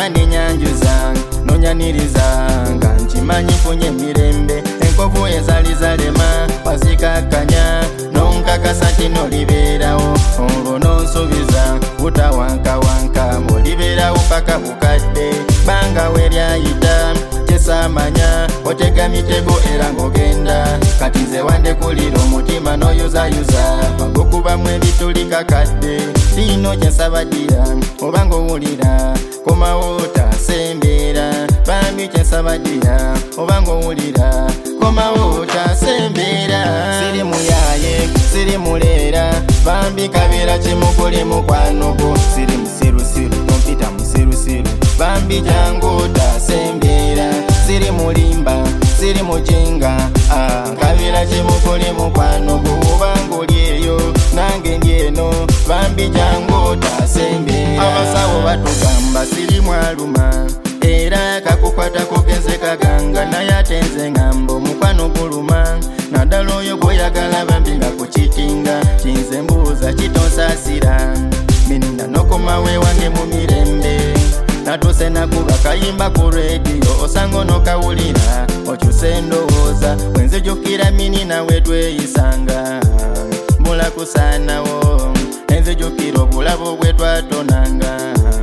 Mani nyanjuza nonyaniriza nga nkimanyi funye mirembe enkovu ezalizalema wazikakanya nonkakasa kino liberawo olwo nonsubiza butawankawanka muliberawo paka bukadde banga weryayita kyesamanya otega mitego era ng'ogenda kati nze wandekulira omutima noyuzayuza bagukubamu ebitulikakadde lino kyensabadira oba ng'owulira komawo tasembeera bambi kyensabadira oba ng'owulira komawo tasembeera siri muyaye siri muleera bambi kabeera kimukuli mukwanogo siri musirusiru tompita musirusiru bambi jangu tasembeera siri mulimba siri mujinga kabeera kimukuli mukwanogo obanga oli eyo nange ndi eno bambi jangu tasembeera abasawo batugamba siri mwaluma era kakukwata kugenze kaganga naye ate nze ngamba omukwano guluma naddala oyo gwoyagala bambi nga kukitinga kinze mbuuza kitonsasira minina nokomawe wange mu mirembe natuse nakuba kayimba ku rediyo osanga onokawulira okyuse endowooza wenzijukira minina wetweyisanga mbula kusaanawo enzijukira obulabo bwetwatonanga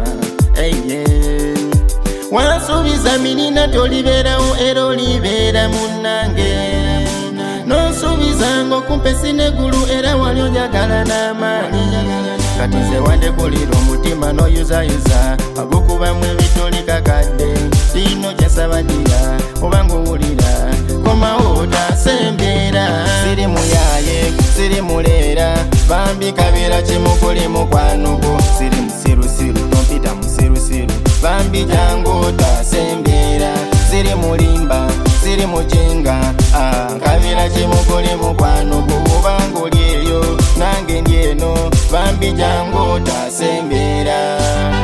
wansuubiza minina toliberawo era olibeera munnange nonsuubiza ng'okumpe sinegulu era wali onjagala n'amaanyi kati nze wandekulira omutima noyuzayuza agukubamu ebitulikakadde lino kyensabadira oba ng'owulira komawo tasembeera siri muyaye siri muleera bambi kabeera kimukuli mukwanogo siri musirusiru tompita musirusiru bambi jangu tasembeera siri mulimba siri mujinga kabeera kimukuli mukwanogo obanga oli eyo nange ndi eno bambi jangu tasembeera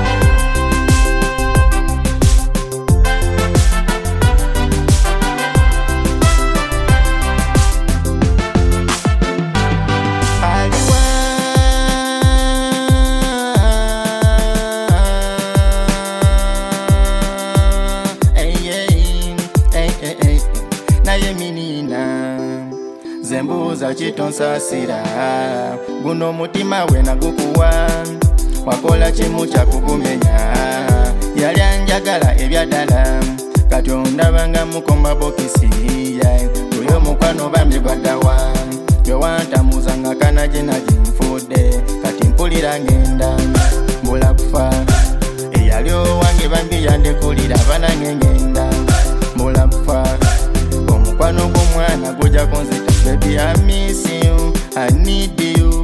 naye minina zembuuza kitonsasira guno omutima we nagukuwa wakola kimu kyakugumenya yali anjagala ebyaddala kati ondabanga mukoma bokisi oyo omukwano bambi gwaddawa gyewantamuza nga kanaginaji nfudde kati mpulira ngenda mbula kufa eyali owange bambi yandekulira banange ngenda mbula kufa omukwano gw'omwana gujja kunzita baby I miss you I need you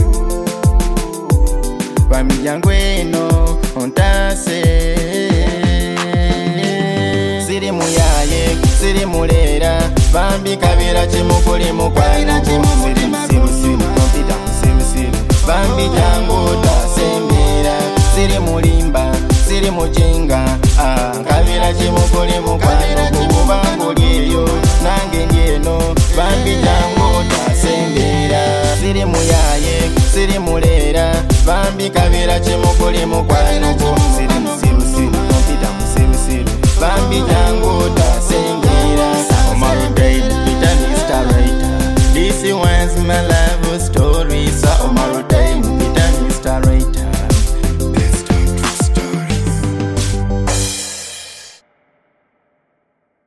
bambi jangu eno ontase siri muyaye siri muleera bambi kabeera kimukuli mukwano siri musirusiru tompita musirusiru bambi jangu tasembeera siri mulimba siri mujinga kabeera kimukuli mukwano kubanga oli eyo nange ndi eno bambi jangu tasembeera siri muyaye siri muleera bambi kabeera kimukuli mukwano siri musirusiru tompita musirusiru bambi jangu